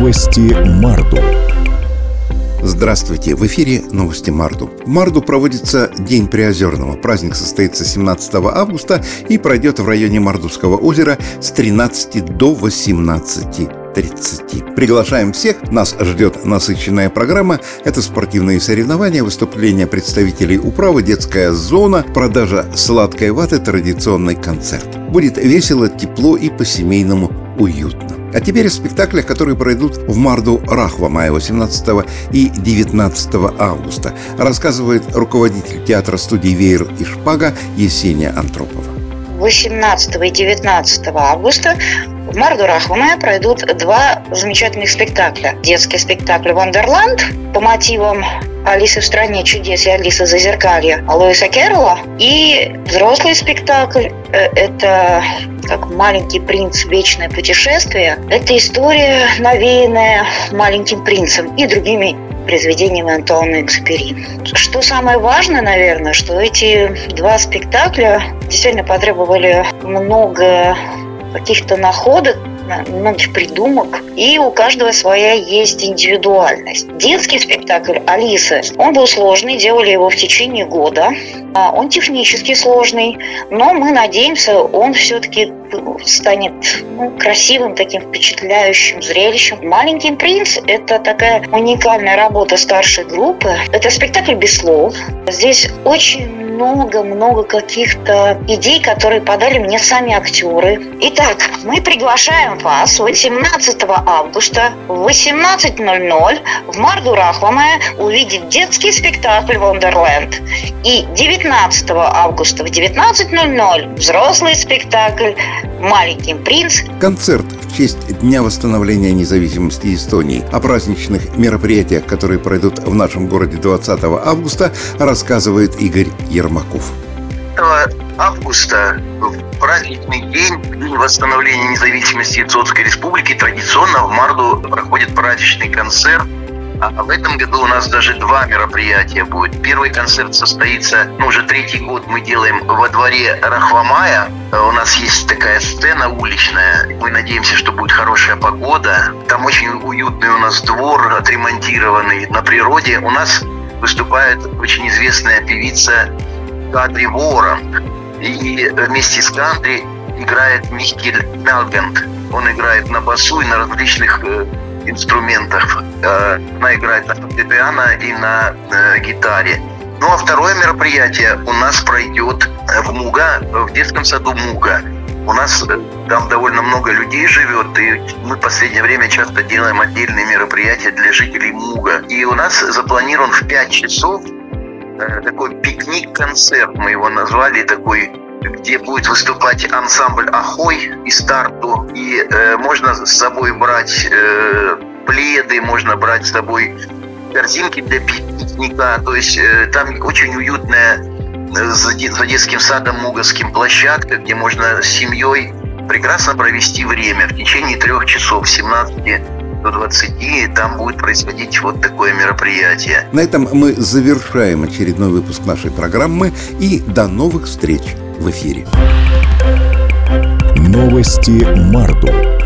Новости Марду. Здравствуйте! В эфире новости Марду. В Марду проводится День Приозерного. Праздник состоится 17 августа и пройдет в районе Мардовского озера с 13 до 18:30. Приглашаем всех. Нас ждет насыщенная программа. Это спортивные соревнования, выступления представителей управы, детская зона, продажа сладкой ваты, традиционный концерт. Будет весело, тепло и по-семейному уютно. А теперь о спектаклях, которые пройдут в Марду Рахвамая 18 и 19 августа, рассказывает руководитель театра-студии «Веер и Шпага» Есения Антропова. 18 и 19 августа в Марду Рахвамая пройдут два замечательных спектакля. Детский спектакль «Вондерланд» по мотивам «Алисы в стране чудес» и «Алиса зазеркалья» Льюиса Кэрролла. И взрослый спектакль – это как «Маленький принц. Вечное путешествие». Это история, навеянная «Маленьким принцем» и другими произведениями Антуана Экзюпери. Что самое важное, наверное, что эти два спектакля действительно потребовали много каких-то находок, многих придумок, и у каждого своя есть индивидуальность. Детский спектакль «Алиса», он был сложный, делали его в течение года. Он технически сложный, но мы надеемся, он все-таки станет красивым, таким впечатляющим зрелищем. «Маленький принц» – это такая уникальная работа старшей группы. Это спектакль без слов. Здесь очень много каких-то идей, которые подали мне сами актеры. Итак, мы приглашаем вас 18 августа в 18:00 в Марду Рахвамая увидеть детский спектакль «Вондерленд». И 19 августа в 19:00 взрослый спектакль «Маленький принц». Концерт в честь Дня восстановления независимости Эстонии. О праздничных мероприятиях, которые пройдут в нашем городе 20 августа, рассказывает Игорь Ермаков. 5 августа, в праздничный день восстановления независимости Эстонской Республики, традиционно в Марду проходит праздничный концерт. А в этом году у нас даже два мероприятия будет. Первый концерт состоится, уже третий год мы делаем во дворе Рахвамая. У нас есть такая сцена уличная. Мы надеемся, что будет хорошая погода. Там очень уютный у нас двор, отремонтированный на природе. У нас выступает очень известная певица Кадри Ворон. И вместе с Кадри играет Михкель Мялганд. Он играет на басу и на различных инструментах. Она играет на фортепиано и на гитаре. Ну а второе мероприятие у нас пройдет в Муга, в детском саду Муга. У нас там довольно много людей живет, и мы в последнее время часто делаем отдельные мероприятия для жителей Муга. И у нас запланирован в 5 часов такой пикник-концерт, мы его назвали, такой, где будет выступать ансамбль «Ахой» из Тарту. И можно с собой брать пледы, можно брать с собой корзинки для пикника. То есть там очень уютная за детским садом Муговским площадка, где можно с семьей прекрасно провести время в течение 3 часов, с 17 до 20, там будет происходить вот такое мероприятие. На этом мы завершаем очередной выпуск нашей программы, и до новых встреч в эфире. Новости Марду.